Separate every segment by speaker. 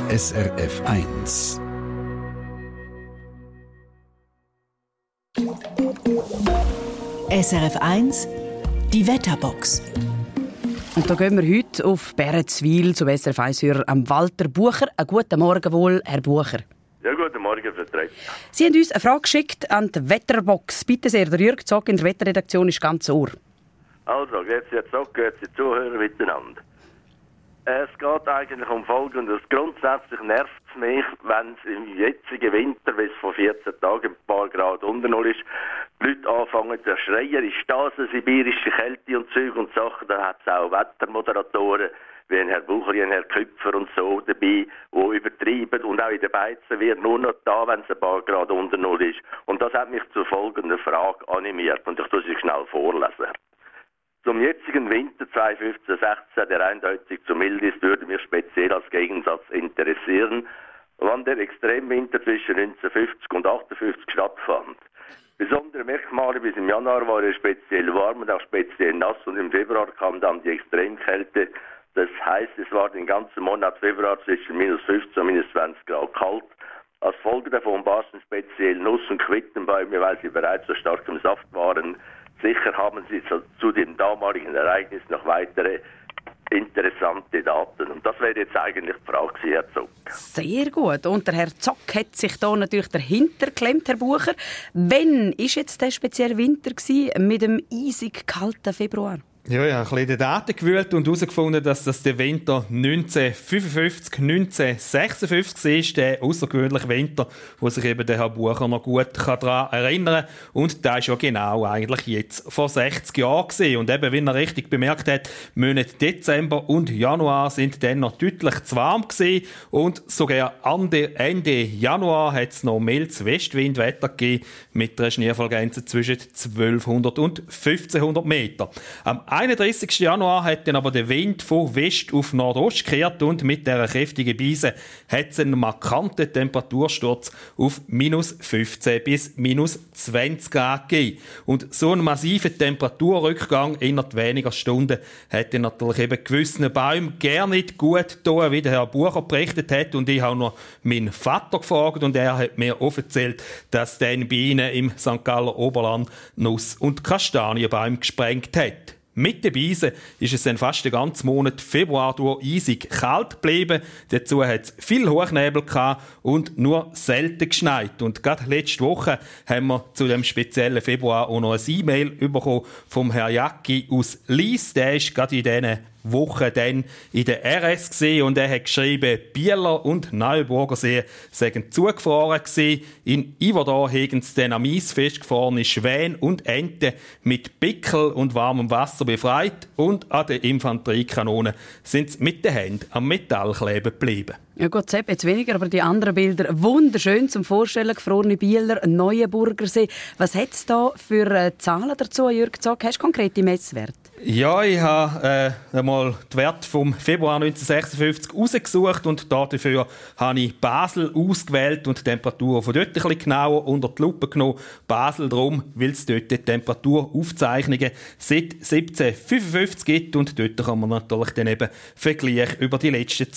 Speaker 1: SRF 1.
Speaker 2: SRF 1, die Wetterbox.
Speaker 3: Und da gehen wir heute auf Bärenzwil zum SRF 1-Hörer Walter Bucher. Einen guten Morgen wohl, Herr Bucher.
Speaker 4: Ja, guten Morgen, Vertreter.
Speaker 3: Sie haben uns eine Frage geschickt an die Wetterbox. Bitte sehr, der Jürg Zock in der Wetterredaktion ist ganz ohr.
Speaker 4: Also, grüezi Zock, grüezi Zuhörer miteinander. Es geht eigentlich um Folgendes. Grundsätzlich nervt es mich, wenn es im jetzigen Winter, bis vor 14 Tagen ein paar Grad unter Null ist, die Leute anfangen zu schreien, ist das eine sibirische Kälte und Zeug und Sachen. Da hat es auch Wettermoderatoren, wie ein Herr Bucher, ein Herr Küpfer und so dabei, die übertreiben. Und auch in den Beizen wird nur noch da, wenn es ein paar Grad unter Null ist. Und das hat mich zu folgender Frage animiert. Und ich tue sie schnell vorlesen. Zum jetzigen Winter 2015-16, der eindeutig zu mild ist, würde mich speziell als Gegensatz interessieren, wann der Extremwinter zwischen 1950 und 1958 stattfand. Besondere Merkmale bis im Januar waren speziell warm und auch speziell nass und im Februar kam dann die Extremkälte. Das heißt, es war den ganzen Monat Februar zwischen minus 15 und minus 20 Grad kalt. Als Folge davon barsten speziell Nuss- und Quittenbäume, weil sie bereits so stark im Saft waren. Sicher haben Sie zu dem damaligen Ereignis noch weitere interessante Daten. Und das wäre jetzt eigentlich die Frage, Herr Zock.
Speaker 3: Sehr gut. Und der Herr Zock hat sich da natürlich dahinter geklemmt, Herr Bucher. Wann war jetzt der spezielle Winter mit dem eisig kalten Februar?
Speaker 5: Ja, ich habe ein bisschen die Daten gewühlt und herausgefunden, dass das der Winter 1955, 1956 war, der außergewöhnliche Winter, wo sich eben der Herr Bucher noch gut daran erinnern kann. Und das ist ja genau eigentlich jetzt vor 60 Jahren gewesen. Und eben, wie er richtig bemerkt hat, Monate Dezember und Januar sind dann noch deutlich zu warm gewesen. Und sogar Ende Januar hat es noch mildes Westwindwetter gegeben, mit einer Schneefallgrenze zwischen 1200 und 1500 Meter. Am 31. Januar hat dann aber der Wind von West auf Nordost gekehrt und mit dieser kräftigen Brise hat es einen markanten Temperatursturz auf minus 15 bis minus 20 Grad gegeben. Und so einen massiven Temperaturrückgang innerhalb weniger Stunden hat dann natürlich eben gewissen Bäumen gar nicht gut getan, wie der Herr Bucher berichtet hat. Und ich habe noch meinen Vater gefragt und er hat mir auch erzählt, dass dann bei ihnen im St. Galler Oberland Nuss- und Kastanienbäume gesprengt hat. Mit der Beise ist es dann fast den ganzen Monat Februar durch eisig kalt geblieben. Dazu hat es viel Hochnebel gehabt und nur selten geschneit. Und gerade letzte Woche haben wir zu dem speziellen Februar auch noch ein E-Mail bekommen vom Herrn Jacki aus Lies. Der ist gerade in diesen Woche dann in der RS gesehen und er hat geschrieben, Bieler und Neuburgersee seien zugefroren gewesen. In Iverdor haben sie dann am Eis festgefrorene Schwäne und Enten mit Pickel und warmem Wasser befreit und an den Infanteriekanonen sind sie mit den Händen am Metall kleben geblieben.
Speaker 3: Ja gut, Sepp, jetzt weniger, aber die anderen Bilder wunderschön zum Vorstellen. Gefrorene Bieler, Neuenburgersee. Was hat es da für Zahlen dazu, Jürg Zock? Hast du konkrete Messwerte?
Speaker 5: Ja, ich habe einmal die Werte vom Februar 1956 rausgesucht und dafür habe ich Basel ausgewählt und die Temperatur von dort ein bisschen genauer unter die Lupe genommen. Basel darum, weil es dort die Temperaturaufzeichnungen seit 1755 gibt und dort kann man natürlich dann eben Vergleich über die letzten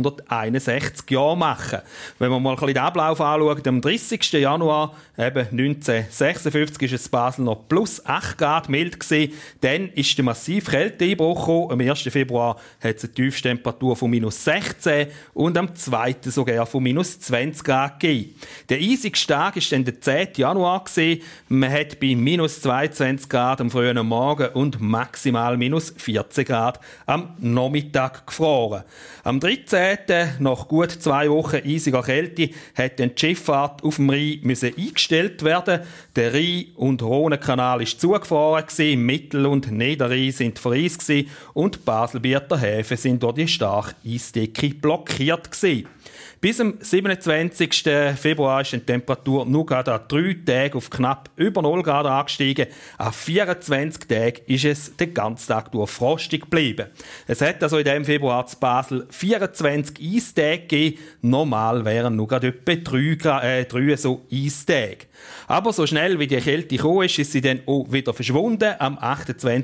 Speaker 5: 261 Jahre machen. Wenn man mal ein bisschen den Ablauf anschaut, am 30. Januar eben 1956 ist es Basel noch plus 8 Grad mild gewesen. Dann ist der massiv Kälteeinbruch gekommen. Am 1. Februar hat es eine Tiefstemperatur von minus 16 und am 2. sogar von minus 20 Grad gegeben. Der eisigste Tag war dann der 10. Januar gewesen. Man hat bei minus 22 Grad am frühen Morgen und maximal minus 14 Grad am Nachmittag gefroren. Am 13. nach gut 2 Wochen eisiger Kälte hat dann die Schifffahrt auf dem Rhein eingestellt werden. Der Rhein- und Rhonenkanal war zugefroren gewesen. Mittel- und Niederrhein sind vereist gewesen und die Baselbieter Häfen sind durch die starke Eisdecke blockiert gewesen. Bis am 27. Februar ist die Temperatur nur gerade an 3 Tagen auf knapp über 0 Grad angestiegen. An 24 Tagen ist es den ganzen Tag durch frostig geblieben. Es hat also in diesem Februar zu Basel 24 Eistage gegeben. Normal wären nur gerade etwa 3 so Eistage. Aber so schnell wie die Kälte gekommen ist, ist sie dann auch wieder verschwunden. Am 28. Februar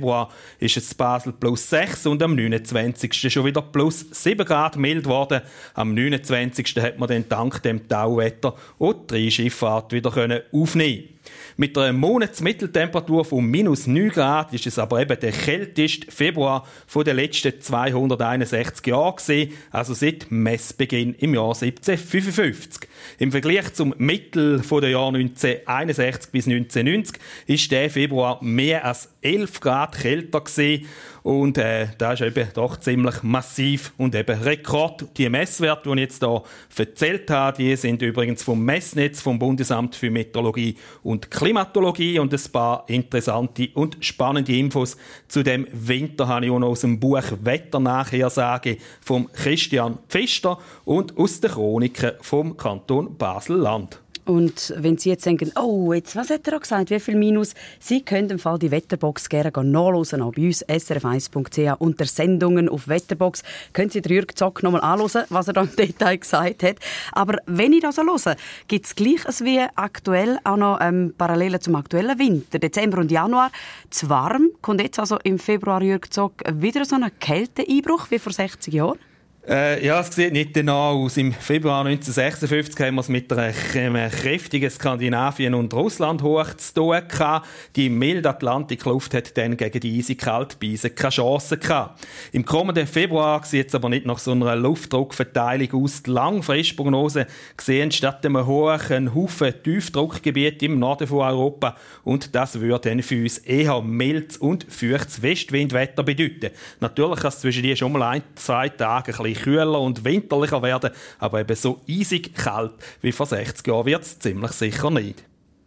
Speaker 5: Februar ist es in Basel plus 6 und am 29. schon wieder plus 7 Grad mild geworden. Am 29. hat man dann dank dem Tauwetter auch die Rheinschifffahrt wieder aufnehmen. Mit einer Monatsmitteltemperatur von minus 9 Grad ist es aber eben der kälteste Februar von den letzten 261 Jahren gewesen, also seit Messbeginn im Jahr 1755. Im Vergleich zum Mittel der Jahre 1961 bis 1990 ist der Februar mehr als 11 Grad kälter gewesen. Und das ist eben doch ziemlich massiv und eben Rekord. Die Messwerte, die ich jetzt hier erzählt habe, die sind übrigens vom Messnetz vom Bundesamt für Meteorologie und Klimatologie. Und ein paar interessante und spannende Infos zu dem Winter habe ich auch noch aus dem Buch Wetternachhersage von Christian Pfister und aus den Chroniken vom Kanton Basel-Land.
Speaker 3: Und wenn Sie jetzt denken, oh, jetzt, was hat er gesagt, wie viel Minus? Sie können im Fall die Wetterbox gerne nachhören, auch bei uns, srf1.ch, unter Sendungen auf Wetterbox. Können Sie Jürg Zock noch mal anhören, was er da im Detail gesagt hat. Aber wenn ich das so höre, gibt es Gleiches wie aktuell auch noch Parallelen zum aktuellen Winter, Dezember und Januar. Zu warm, kommt jetzt also im Februar, Jürg Zock, wieder so ein Kälteeinbruch wie vor 60 Jahren?
Speaker 5: Ja, es sieht nicht danach aus. Im Februar 1956 haben wir es mit einem kräftigen Skandinavien- und Russland hoch zu tun gehabt. Die milde Atlantikluft hat dann gegen die eisige Kaltbeise keine Chance gehabt. Im kommenden Februar sieht es aber nicht nach so einer Luftdruckverteilung aus. Die Langfristprognose sehen statt einem hohen Haufen Tiefdruckgebiete im Norden von Europa. Und das würde dann für uns eher mildes und feuchtes Westwindwetter bedeuten. Natürlich kann es zwischen die schon mal 1-2 Tage ein bisschen kühler und winterlicher werden, aber eben so eisig kalt wie vor 60 Jahren wird es ziemlich sicher nicht.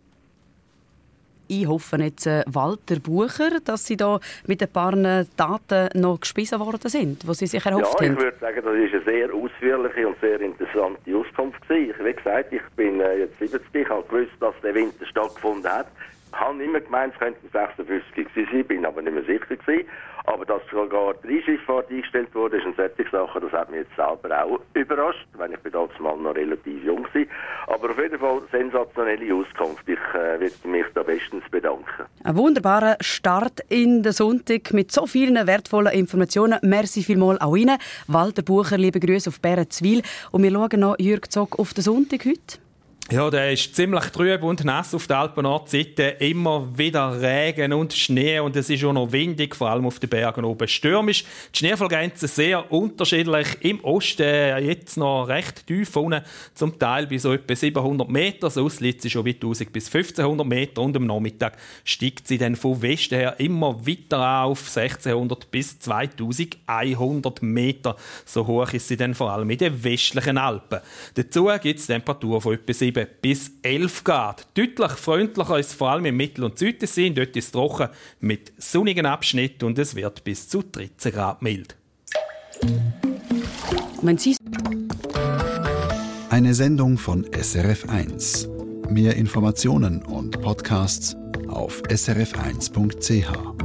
Speaker 3: Ich hoffe jetzt, Walter Bucher, dass Sie da mit ein paar Daten noch gespissen worden sind, die Sie sich erhofft haben.
Speaker 4: Ja, ich würde sagen, das war eine sehr ausführliche und sehr interessante Auskunft gewesen. Wie gesagt, ich bin jetzt 70, ich habe gewusst, dass der Winter stattgefunden hat. Ich habe immer gemeint, es könnten 56 sein, bin aber nicht mehr sicher gewesen. Aber dass sogar die Rheinschifffahrt eingestellt wurde, ist eine solche Sache, das hat mich jetzt selber auch überrascht, weil ich damals mal noch relativ jung war. Aber auf jeden Fall sensationelle Auskunft. Ich würde mich da bestens bedanken.
Speaker 3: Ein wunderbarer Start in den Sonntag mit so vielen wertvollen Informationen. Merci vielmals auch Ihnen. Walter Bucher, liebe Grüße auf Bärenzwil. Und wir schauen noch Jürg Zock auf den Sonntag heute.
Speaker 5: Ja, der ist ziemlich trüb und nass auf der Alpennordseite. Immer wieder Regen und Schnee und es ist auch noch windig, vor allem auf den Bergen oben stürmisch. Die Schneefallgrenzen sehr unterschiedlich. Im Osten jetzt noch recht tief unten, zum Teil bis so etwa 700 Meter. Sonst liegt sie schon bei 1000 bis 1500 Meter und am Nachmittag steigt sie dann von Westen her immer weiter auf 1600 bis 2100 Meter. So hoch ist sie dann vor allem in den westlichen Alpen. Dazu gibt es Temperaturen von etwa 7 bis 11 Grad. Deutlich freundlicher ist es vor allem im Mittel- und Südtessin. Dort ist es trocken mit sonnigen Abschnitten und es wird bis zu 13 Grad mild.
Speaker 1: Eine Sendung von SRF1. Mehr Informationen und Podcasts auf srf1.ch.